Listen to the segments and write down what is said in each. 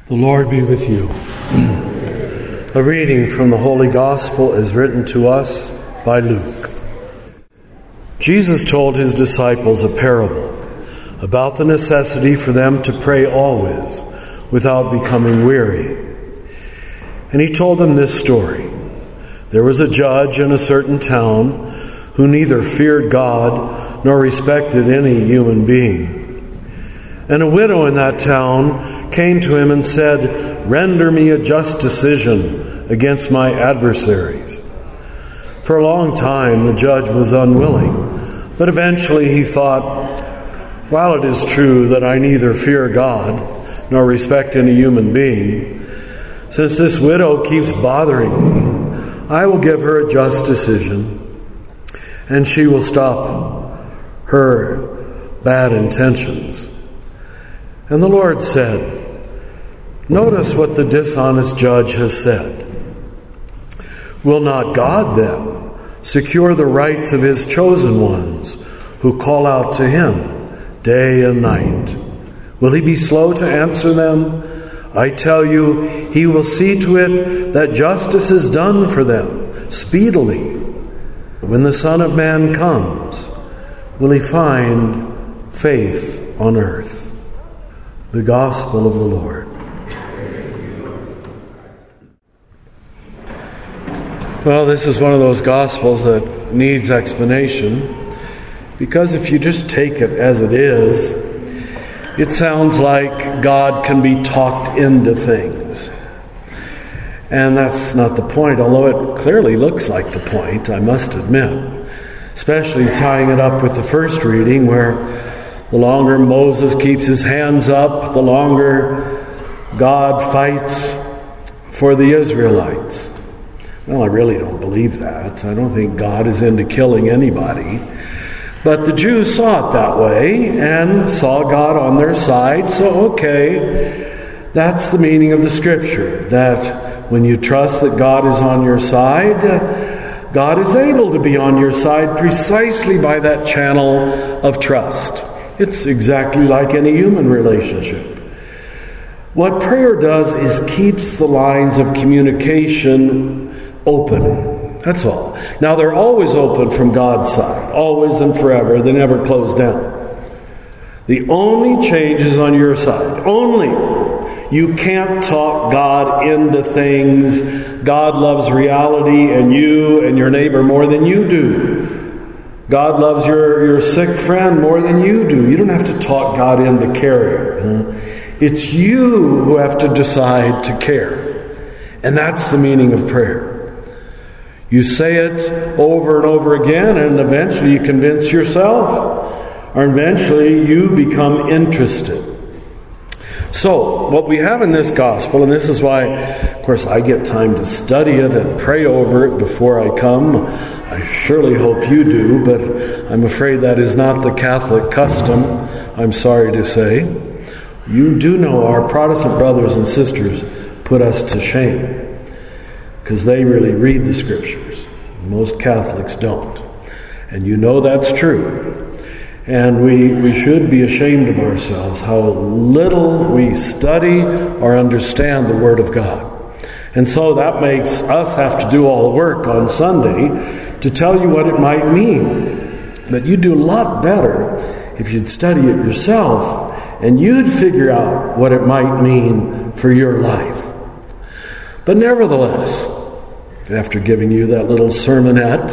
The Lord be with you. A reading from the Holy Gospel is written to us by Luke. Jesus told his disciples a parable about the necessity for them to pray always without becoming weary. And he told them this story. There was a judge in a certain town who neither feared God nor respected any human being. And a widow in that town came to him and said, "Render me a just decision against my adversaries." For a long time the judge was unwilling, but eventually he thought, "While it is true that I neither fear God nor respect any human being, since this widow keeps bothering me, I will give her a just decision, and she will stop her bad intentions." And the Lord said, "Notice what the dishonest judge has said. Will not God then secure the rights of his chosen ones who call out to him day and night? Will he be slow to answer them? I tell you, he will see to it that justice is done for them speedily. When the Son of Man comes, will he find faith on earth?" The Gospel of the Lord. Well, this is one of those Gospels that needs explanation, because if you just take it as it is, it sounds like God can be talked into things. And that's not the point, although it clearly looks like the point, I must admit. Especially tying it up with the first reading, where the longer Moses keeps his hands up, the longer God fights for the Israelites. Well, I really don't believe that. I don't think God is into killing anybody. But the Jews saw it that way and saw God on their side. So, okay, that's the meaning of the Scripture. That when you trust that God is on your side, God is able to be on your side precisely by that channel of trust. It's exactly like any human relationship. What prayer does is keeps the lines of communication open. That's all. Now, they're always open from God's side, always and forever. They never close down. The only change is on your side. Only. You can't talk God into things. God loves reality and you and your neighbor more than you do. God loves your sick friend more than you do. You don't have to talk God into caring. It's you who have to decide to care. And that's the meaning of prayer. You say it over and over again, and eventually you convince yourself, or eventually you become interested. So, what we have in this gospel, and this is why, of course, I get time to study it and pray over it before I come. I surely hope you do, but I'm afraid that is not the Catholic custom, I'm sorry to say. You do know our Protestant brothers and sisters put us to shame, because they really read the Scriptures. Most Catholics don't. And you know that's true. And we should be ashamed of ourselves, how little we study or understand the Word of God. And so that makes us have to do all the work on Sunday to tell you what it might mean. But you'd do a lot better if you'd study it yourself and you'd figure out what it might mean for your life. But nevertheless, after giving you that little sermonette,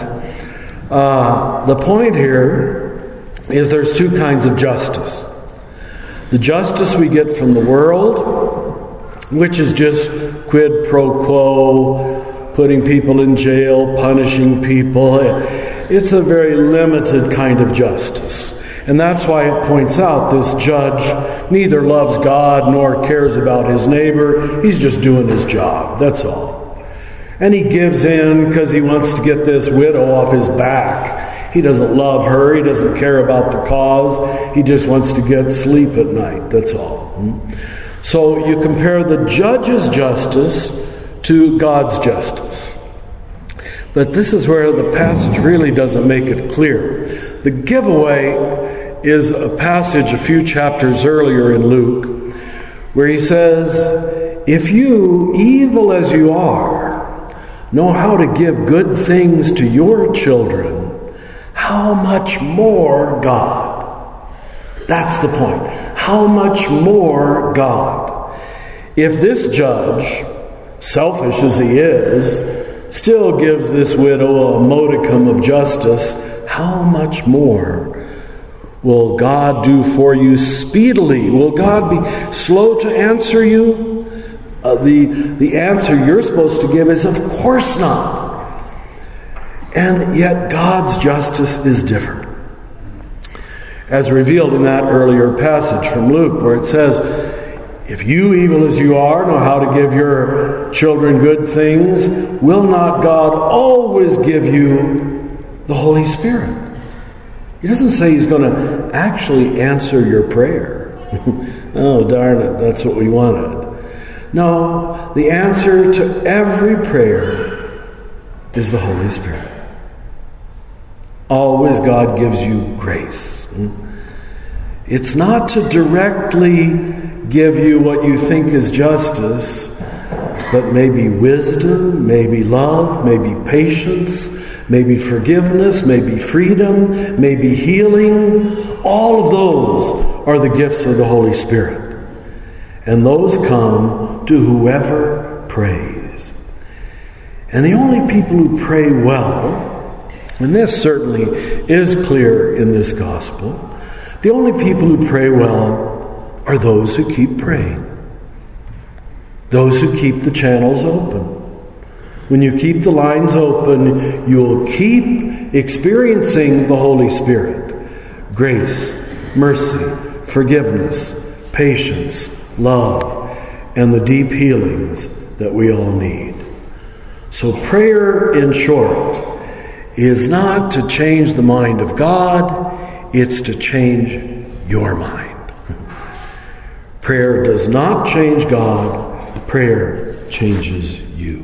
the point here is there's two kinds of justice. The justice we get from the world, which is just quid pro quo, putting people in jail, punishing people. It's a very limited kind of justice. And that's why it points out this judge neither loves God nor cares about his neighbor. He's just doing his job. That's all. And he gives in because he wants to get this widow off his back. He doesn't love her. He doesn't care about the cause. He just wants to get sleep at night. That's all. So you compare the judge's justice to God's justice. But this is where the passage really doesn't make it clear. The giveaway is a passage a few chapters earlier in Luke where he says, if you, evil as you are, know how to give good things to your children, how much more God? That's the point. How much more God? If this judge, selfish as he is, still gives this widow a modicum of justice, how much more will God do for you speedily? Will God be slow to answer you? The answer you're supposed to give is, of course not. And yet God's justice is different. As revealed in that earlier passage from Luke, where it says, if you, evil as you are, know how to give your children good things, will not God always give you the Holy Spirit? He doesn't say he's going to actually answer your prayer. Oh, darn it, that's what we wanted. No, the answer to every prayer is the Holy Spirit. Always God gives you grace. It's not to directly give you what you think is justice, but maybe wisdom, maybe love, maybe patience, maybe forgiveness, maybe freedom, maybe healing. All of those are the gifts of the Holy Spirit. And those come to whoever prays. And the only people who pray well, and this certainly is clear in this gospel, the only people who pray well are those who keep praying. Those who keep the channels open. When you keep the lines open, you'll keep experiencing the Holy Spirit. Grace, mercy, forgiveness, patience, love, and the deep healings that we all need. So prayer, in short, is not to change the mind of God, it's to change your mind. Prayer does not change God, prayer changes you.